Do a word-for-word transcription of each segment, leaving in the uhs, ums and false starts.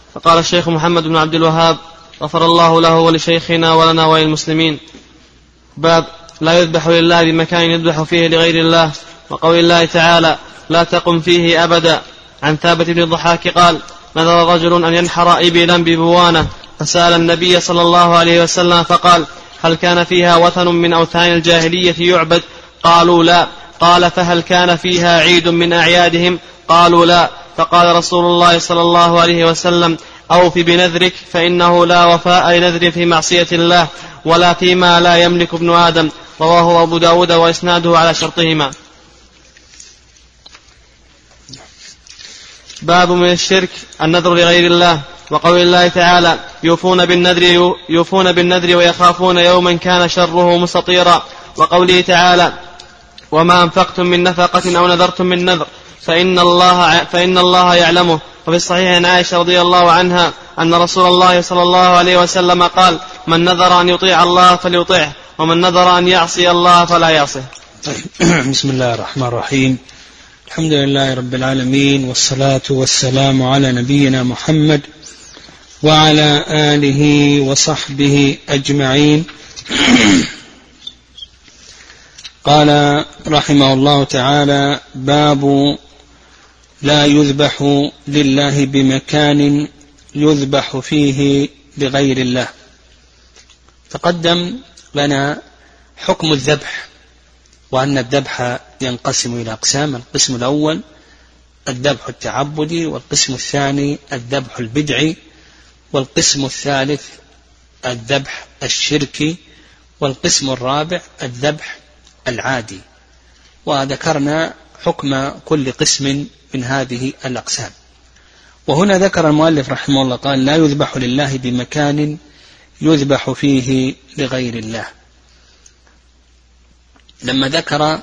فقال الشيخ محمد بن عبد الوهاب غفر الله له ولشيخنا ولنا وللمسلمين: باب لا يذبح لله بمكان يذبح فيه لغير الله، وقول الله تعالى: لا تقم فيه أبدا. عن ثابت بن الضحاك قال: نذر رجل أن ينحر إبلا ببوانة، فسأل النبي صلى الله عليه وسلم فقال: هل كان فيها وثن من أوثان الجاهلية يعبد؟ قالوا لا. قال: فهل كان فيها عيد من أعيادهم؟ قالوا لا. فقال رسول الله صلى الله عليه وسلم: أوف بنذرك، فإنه لا وفاء لنذر في معصية الله ولا فيما لا يملك ابن آدم. رواه أبو داود وإسناده على شرطهما. باب من الشرك النذر لغير الله، وقول الله تعالى: يوفون بالنذر, يوفون بالنذر ويخافون يوما كان شره مستطيرا. وقوله تعالى: وما أنفقتم من نفقة أو نذرتم من نذر فإن الله, فإن الله يعلمه. وفي الصحيح عن عائشة رضي الله عنها أن رسول الله صلى الله عليه وسلم قال: من نذر أن يطيع الله فليطيعه، ومن نذر أن يعصي الله فلا يعصه. بسم الله الرحمن الرحيم. الحمد لله رب العالمين، والصلاة والسلام على نبينا محمد وعلى آله وصحبه أجمعين. قال رحمه الله تعالى: باب لا يذبح لله بمكان يذبح فيه لغير الله. تقدم لنا حكم الذبح، وأن الذبح ينقسم إلى أقسام: القسم الأول الذبح التعبدي، والقسم الثاني الذبح البدعي، والقسم الثالث الذبح الشركي، والقسم الرابع الذبح العادي. وذكرنا حكم كل قسم من هذه الأقسام. وهنا ذكر المؤلف رحمه الله قال: لا يذبح لله بمكان يذبح فيه لغير الله. لما ذكر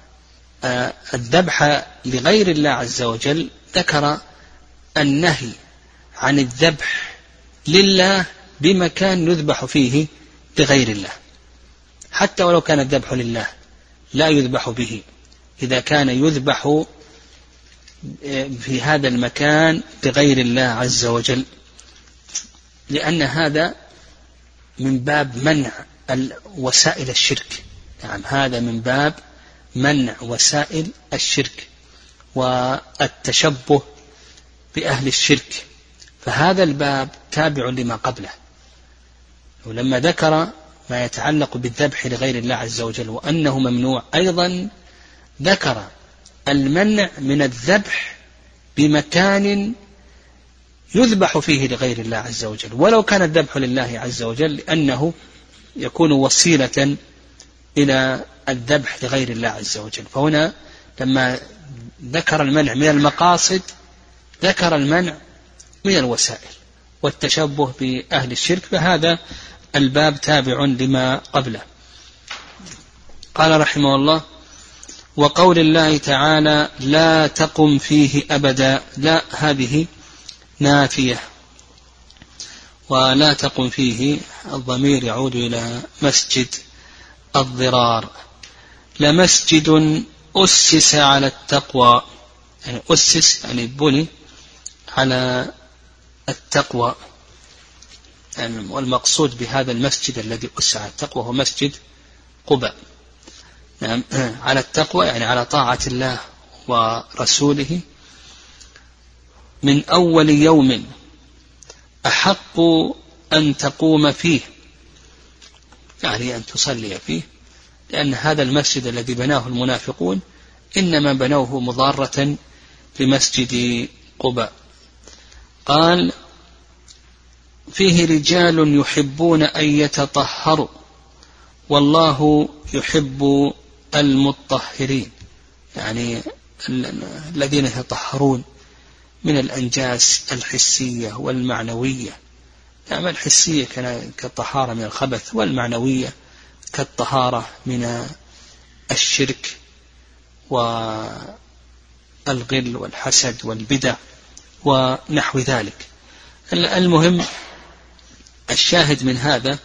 الذبح لغير الله عز وجل ذكر النهي عن الذبح لله بمكان يذبح فيه لغير الله، حتى ولو كان الذبح لله لا يذبح به إذا كان يذبح في هذا المكان لغير الله عز وجل، لأن هذا من باب منع وسائل الشرك. نعم، هذا من باب منع وسائل الشرك والتشبه بأهل الشرك، فهذا الباب تابع لما قبله. ولما ذكر ما يتعلق بالذبح لغير الله عز وجل وأنه ممنوع، أيضا ذكر المنع من الذبح بمكان يذبح فيه لغير الله عز وجل ولو كان الذبح لله عز وجل، لأنه يكون وسيلة إلى الذبح لغير الله عز وجل. فهنا لما ذكر المنع من المقاصد ذكر المنع من الوسائل والتشبه بأهل الشرك، فهذا الباب تابع لما قبله. قال رحمه الله: وقول الله تعالى: لا تقم فيه أبدا. لا هذه نافية، ولا تقم فيه الضمير يعود إلى مسجد الضرار. لمسجد أسس على التقوى، يعني أسس يعني بني على التقوى، يعني والمقصود بهذا المسجد الذي أسس على التقوى هو مسجد قباء. يعني على التقوى يعني على طاعة الله ورسوله، من أول يوم أحق أن تقوم فيه، يعني أن تصلي فيه، لأن هذا المسجد الذي بناه المنافقون إنما بنوه مضارة لمسجد قباء. قال: فيه رجال يحبون أن يتطهروا والله يحب المطهرين، يعني الذين يتطهرون من الأنجاس الحسية والمعنوية. يعني الحسية كالطهارة من الخبث، والمعنوية كالطهارة من الشرك والغل والحسد والبدع ونحو ذلك. المهم الشاهد من هذا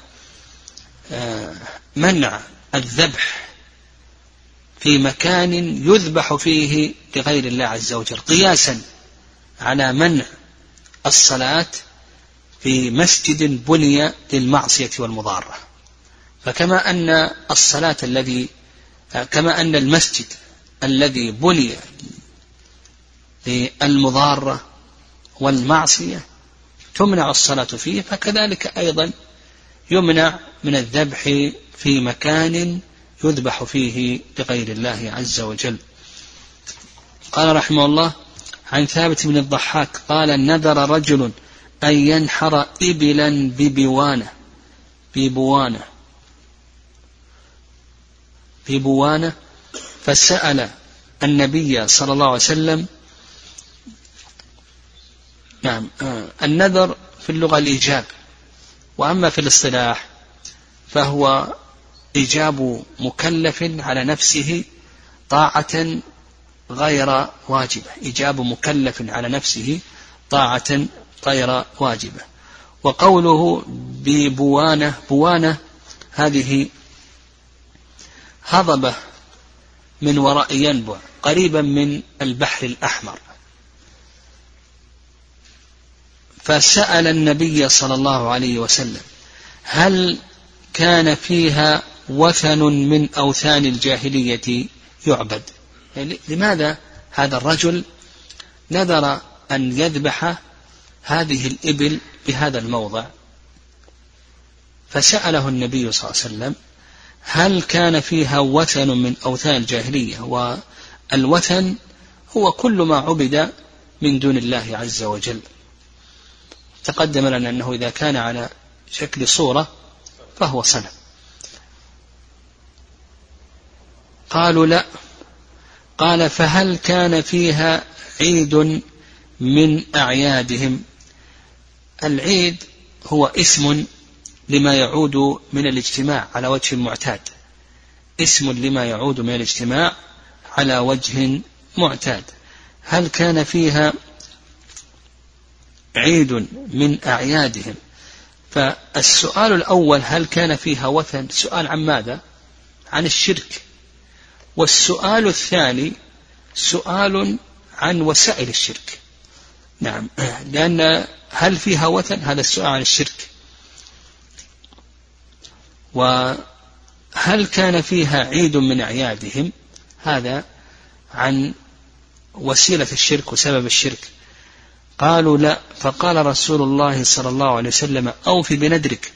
منع الذبح في مكان يذبح فيه لغير الله عز وجل، قياسا على منع الصلاة في مسجد بني للمعصية والمضارة. فكما أن الصلاة الذي كما أن المسجد الذي بني للمضارة والمعصية تمنع الصلاة فيه، فكذلك أيضا يمنع من الذبح في مكان يذبح فيه لغير الله عز وجل. قال رحمه الله عن ثابت بن الضحاك قال نذر رجل أن ينحر إبلا ببوانة ببوانة ببوانة فسأل النبي صلى الله عليه وسلم. نعم، النذر في اللغة الإيجاب، وأما في الاصطلاح فهو إيجاب مكلف على نفسه طاعة غير واجبة، إيجاب مكلف على نفسه طاعة غير واجبة. وقوله ببوانة، بوانة هذه هضبة من وراء ينبع قريبا من البحر الأحمر. فسأل النبي صلى الله عليه وسلم هل كان فيها وثن من أوثان الجاهلية يعبد؟ يعني لماذا هذا الرجل نذر أن يذبح هذه الإبل بهذا الموضع؟ فسأله النبي صلى الله عليه وسلم هل كان فيها وثن من أوثان الجاهلية، والوثن هو كل ما عبد من دون الله عز وجل. تقدم لنا أنه إذا كان على شكل صورة فهو صنم. قالوا لا. قال فهل كان فيها عيد من أعيادهم؟ العيد هو اسم لما يعود من الاجتماع على وجه معتاد، اسم لما يعود من الاجتماع على وجه معتاد. هل كان فيها عيد من أعيادهم؟ فالسؤال الأول هل كان فيها وثن سؤال عن ماذا؟ عن الشرك. والسؤال الثاني سؤال عن وسائل الشرك. نعم، لأن هل فيها وثن هذا السؤال عن الشرك، وهل كان فيها عيد من أعيادهم هذا عن وسيلة الشرك وسبب الشرك. قالوا لا. فقال رسول الله صلى الله عليه وسلم أوف بندرك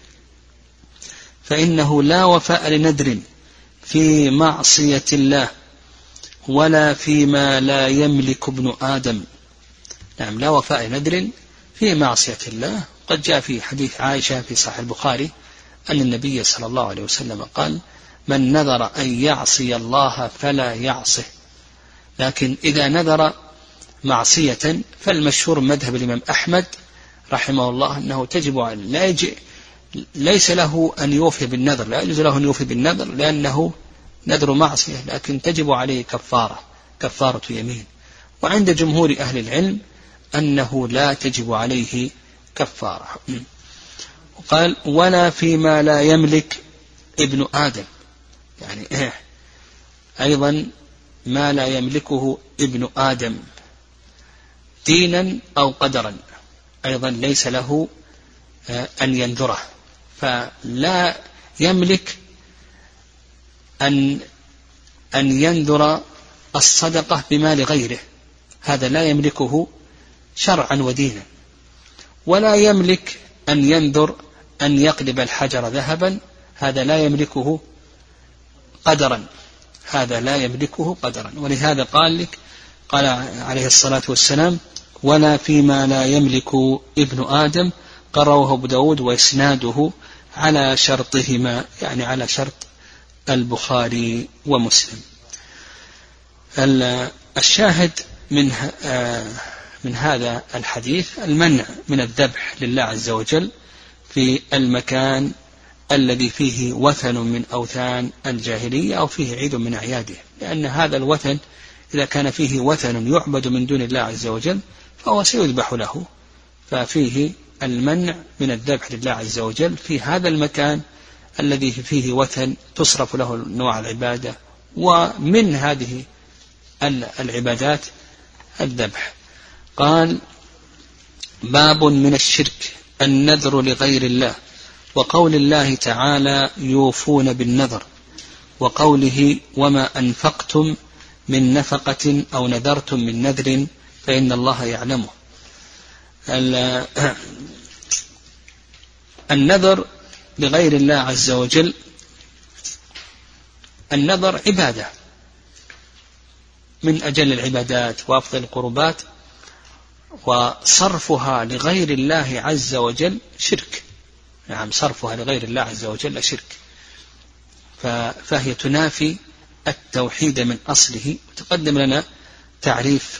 فإنه لا وفاء لندر في معصية الله ولا فيما لا يملك ابن آدم. نعم، لا وفاء لندر في معصية الله. قد جاء في حديث عائشة في صحيح البخاري أن النبي صلى الله عليه وسلم قال من نذر أن يعصي الله فلا يعصه. لكن إذا نذر معصية فالمشهور مذهب الإمام أحمد رحمه الله أنه تجب عليه لا يجي ليس له أن يوفي بالنذر، لا يجوز له أن يوفي بالنذر لأنه نذر معصية، لكن تجب عليه كفارة كفارة يمين. وعند جمهور أهل العلم أنه لا تجب عليه كفارة. وقال ولا فيما لا يملك ابن آدم، يعني إيه أيضا ما لا يملكه ابن آدم دينا أو قدرا أيضا ليس له أن ينذره. فلا يملك أن أن ينذر الصدقة بمال غيره، هذا لا يملكه شرعا ودينا. ولا يملك أن ينذر أن يقلب الحجر ذهبا، هذا لا يملكه قدرا، هذا لا يملكه قدرا. ولهذا قال لك قال عليه الصلاة والسلام ولا فيما لا يملك ابن آدم. قرأه أبو داود وإسناده على شرطهما، يعني على شرط البخاري ومسلم. الشاهد من من هذا الحديث المنع من الذبح لله عز وجل في المكان الذي فيه وثن من أوثان الجاهلية أو فيه عيد من أعياده، لأن هذا الوثن إذا كان فيه وثن يعبد من دون الله عز وجل فهو سيذبح له. ففيه المنع من الذبح لله عز وجل في هذا المكان الذي فيه وثن تصرف له نوع العبادة، ومن هذه العبادات الذبح. قال باب من الشرك النذر لغير الله، وقول الله تعالى يوفون بالنذر، وقوله وما أنفقتم من نفقة أو نذرتم من نذر فإن الله يعلمه. النذر لغير الله عز وجل، النذر عبادة من أجل العبادات وأفضل القربات، وصرفها لغير الله عز وجل شرك. نعم، صرفها لغير الله عز وجل شرك، فهي تنافي التوحيد من أصله. تقدم لنا تعريف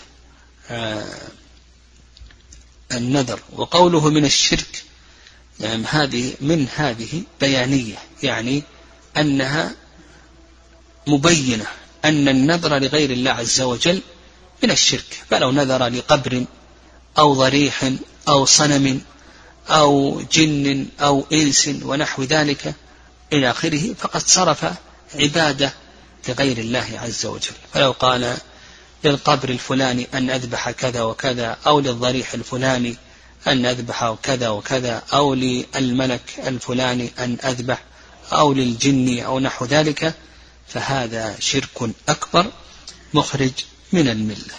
النذر. وقوله من الشرك، يعني هذه من هذه بيانية، يعني أنها مبينة أن النذر لغير الله عز وجل من الشرك. فلو نذر لقبر أو ضريح أو صنم أو جن أو إنس ونحو ذلك إلى آخره فقد صرف عبادة لغير الله عز وجل. فلو قال للقبر الفلاني أن أذبح كذا وكذا، أو للضريح الفلاني أن أذبح كذا وكذا، أو للملك الفلاني أن أذبح، أو للجن أو نحو ذلك، فهذا شرك أكبر مخرج من الملة.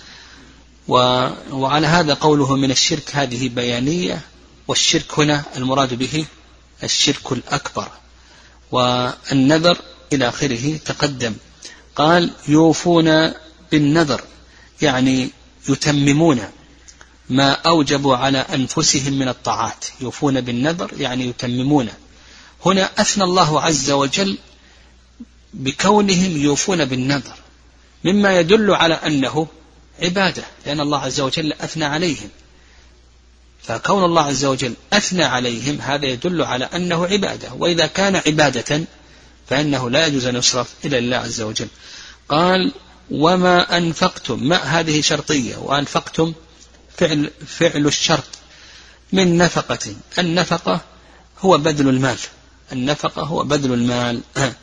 وعلى هذا قوله من الشرك هذه بيانية، والشرك هنا المراد به الشرك الأكبر. والنذر إلى آخره تقدم. قال يوفون بالنذر، يعني يتممون ما أوجبوا على أنفسهم من الطاعات. يوفون بالنذر يعني يتممون. هنا أثنى الله عز وجل بكونهم يوفون بالنذر، مما يدل على أنه عبادة، لأن الله عز وجل أثنى عليهم. فكون الله عز وجل أثنى عليهم هذا يدل على أنه عبادة، وإذا كان عبادة فإنه لا يجوز أن يصرف إلى الله عز وجل. قال وما أنفقتم، ما هذه شرطية، وأنفقتم فعل, فعل الشرط من نفقة. النفقة هو بذل المال، النفقة هو بذل المال.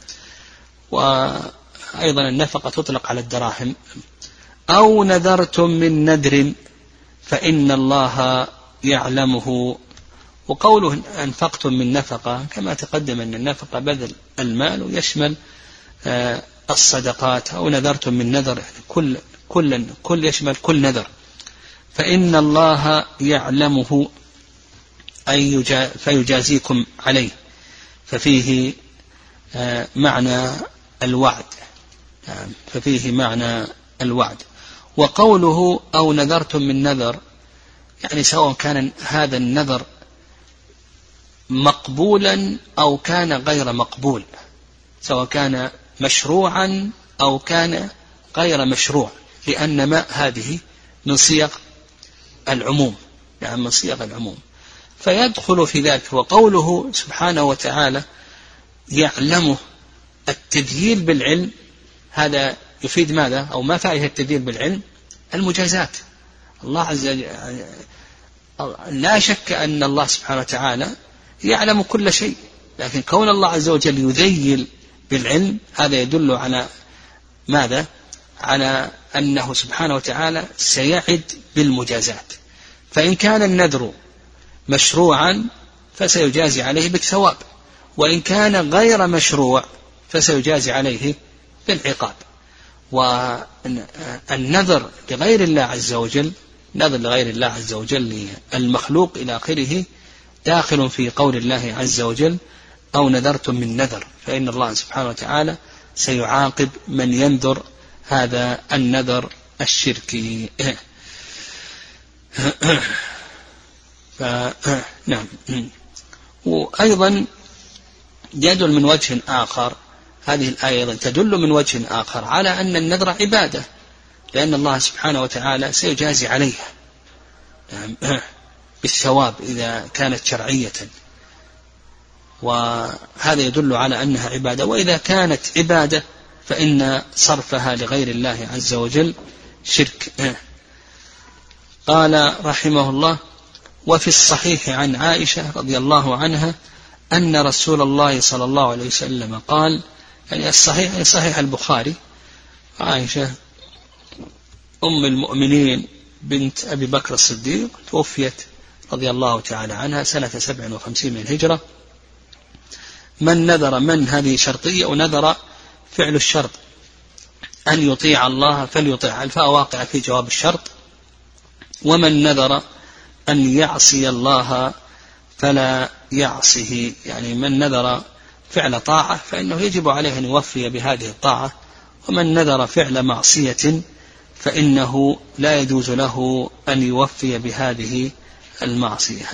وأيضا النفقة تطلق على الدراهم. أو نذرتم من نذر فإن الله يعلمه. وقوله أنفقتم من نفقة كما تقدم أن النفقة بذل المال ويشمل الصدقات. أو نذرتم من نذر كل كل كل يشمل كل نذر. فإن الله يعلمه أي فيجازيكم عليه، ففيه معنى الوعد، ففيه معنى الوعد. وقوله أو نذرتم من نذر يعني سواء كان هذا النذر مقبولا أو كان غير مقبول، سواء كان مشروعا أو كان غير مشروع، لأن ما هذه من صيغ العموم، يعني من صيغ العموم، فيدخل في ذلك. وقوله سبحانه وتعالى يعلمه، التدليل بالعلم هذا يفيد ماذا؟ أو ما فائدة التدليل بالعلم؟ المجازات. الله عز وجل لا شك أن الله سبحانه وتعالى يعلم كل شيء، لكن كون الله عز وجل يذيل بالعلم هذا يدل على ماذا؟ على أنه سبحانه وتعالى سيعد بالمجازات. فإن كان النذر مشروعا فسيجازي عليه بالثواب، وإن كان غير مشروع فسيجازي عليه بالعقاب. والنذر لغير الله عز وجل، نذر لغير الله عز وجل المخلوق إلى آخره داخل في قول الله عز وجل أو نذرتم من نذر، فإن الله سبحانه وتعالى سيعاقب من ينذر هذا النذر الشركي. نعم. وأيضا يدل من وجه آخر، هذه الآية أيضا تدل من وجه آخر على أن النذر عبادة، لأن الله سبحانه وتعالى سيجازي عليها بالثواب إذا كانت شرعية، وهذا يدل على أنها عبادة. وإذا كانت عبادة فإن صرفها لغير الله عز وجل شرك. قال رحمه الله وفي الصحيح عن عائشة رضي الله عنها أن رسول الله صلى الله عليه وسلم قال، يعني الصحيح صحيح البخاري، عائشة أم المؤمنين بنت أبي بكر الصديق توفيت رضي الله تعالى عنها سنة سبع وخمسين من الهجرة: من نذر، من هذه شرطية ونذر فعل الشرط، أن يطيع الله فليطيع، الفاء واقعة في جواب الشرط. ومن نذر أن يعصي الله فلا يعصه، يعني من نذر فعل طاعة فإنه يجب عليه أن يوفي بهذه الطاعة، ومن نذر فعل معصية فإنه لا يجوز له أن يوفي بهذه المعصية.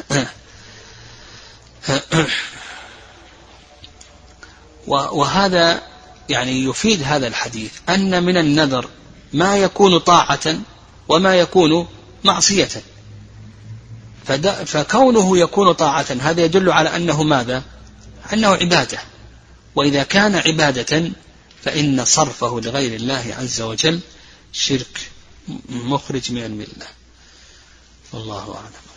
وهذا يعني يفيد هذا الحديث أن من النذر ما يكون طاعة وما يكون معصية، فكونه يكون طاعة هذا يدل على أنه ماذا؟ أنه عبادة، وإذا كان عبادة فإن صرفه لغير الله عز وجل شرك مخرج من الملة. والله أعلم.